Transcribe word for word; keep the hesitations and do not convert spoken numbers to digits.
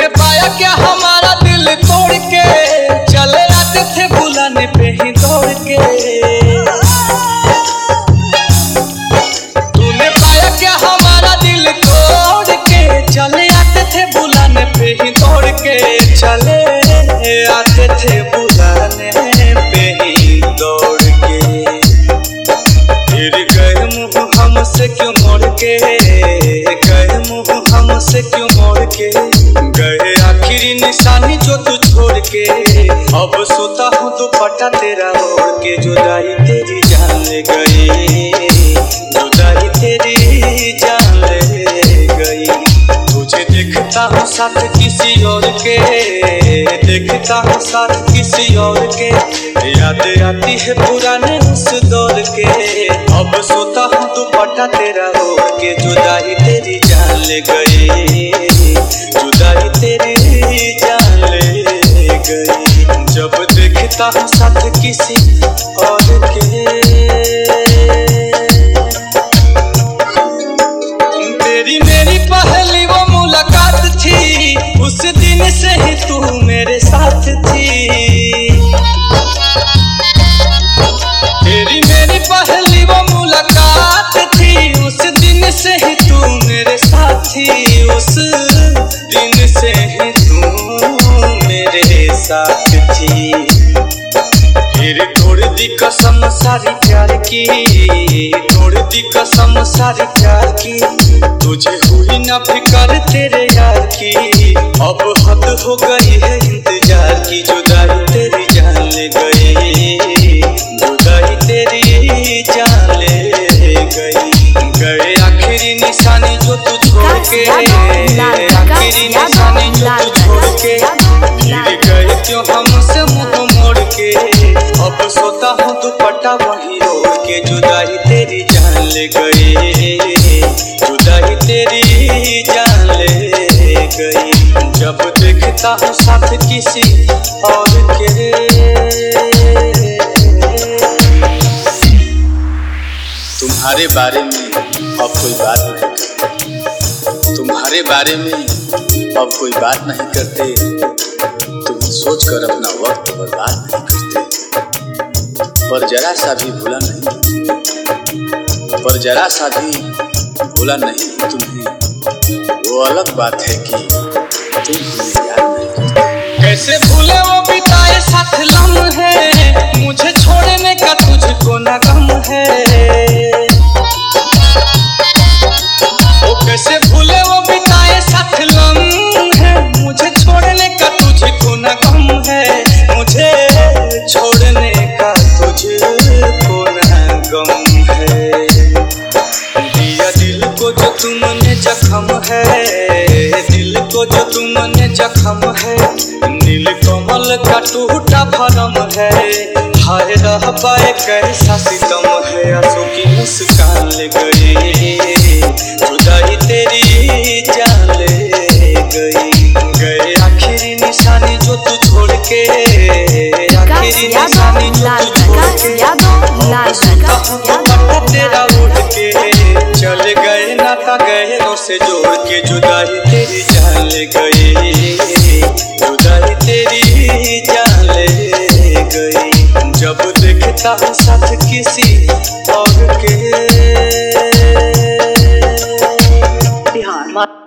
तूने पाया क्या हमारा दिल तोड़ के, चले आते थे बुलाने पे ही दौड़ के। तूने पाया क्या हमारा दिल तोड़ के, चले आते थे बुलाने पे ही दौड़ के। चले आते थे बुलाने पे ही दौड़ के। फिर गए मुँह हमसे क्यों मोड़ के, गए मुँह हमसे क्यों मोड़ के। गए आखिरी निशानी जो तू छोड़ के। अब सोता हूँ दुपट्टा तेरा ओढ़ के। जुदाई तेरी जान ले गई, जुदाई तेरी जान ले गई। तुझे देखता हूँ साथ किसी और के, देखता हूँ साथ किसी और के। याद आती है पुराने उस दौर के। अब सोता हूँ दुपट्टा तेरा ओढ़ के। जुदाई तेरी जान ले गई, जुदाई तेरी जान ले गई। जब देखता हूँ साथ किसी और के। तेरी मेरी पहली वो मुलाकात थी, उस दिन से ही तू मेरे साथ थी। तेरी मेरी पहली वो मुलाकात थी, उस दिन से ही तू मेरे साथ थी। उस दिन से ही तू मेरे साथ थी। फिर तोड़ दी कसम सारी प्यार की, तोड़ दी कसम सारी प्यार की। तुझे हुई ना फिक्र तेरे यार की। अब हद हो गई है इंतजार की। जुदाई तेरी जान ले गई, जुदाई तेरी जान ले गई। गए आखिरी निशानी जो तू छोड़ के, आखिरी निशानी जो तू छोड़ के। फिर गए क्यों हमसे मुँह मोड़ के। अब सोता हूँ दुपट्टा वही ओढ़ के। जुदाई तेरी जान ले गई, जुदाई तेरी जान ले गई। जब देखता हूँ साथ किसी और के। तुम्हारे बारे में अब कोई बात नहीं करते, तुम्हारे बारे में अब कोई बात नहीं करते। तुम सोचकर अपना वक्त बर्बाद नहीं करते। पर जरा सा भी भूला नहीं, पर जरा सा भी भूला नहीं तुम्हें। वो अलग बात है कि तुम हमें याद नहीं करते। कैसे भूले वो बिताए साथ लम्हे, मुझे छोड़ने का तुझको ना गम है। वो कैसे भूले वो बिताए साथ लम्हे, मुझे छोड़ने का तुझको ना गम है। मुझे छोड़ने का तुझको ना गम है। दिया दिल को जो तुमने जख्म है, दिल को जो तुमने जख्म है। नील कमल का टूटा भरम है। हाय रह पाए कैसा सितम है। आंसू की मुस्कान ले गई, जुदाई तेरी जान ले गई। गए आखिरी निशानी जो तू छोड़ के, आखिरी निशानी जो तू छोड़ के। अब सोता हूँ दुपट्टा तेरा ओढ़ के। चले गए नाता गए से जोड़ के। जुदाई तेरी जान ले गई, जुदाई तेरी जान ले गई। जब देखता हूँ साथ किसी और के। बिहार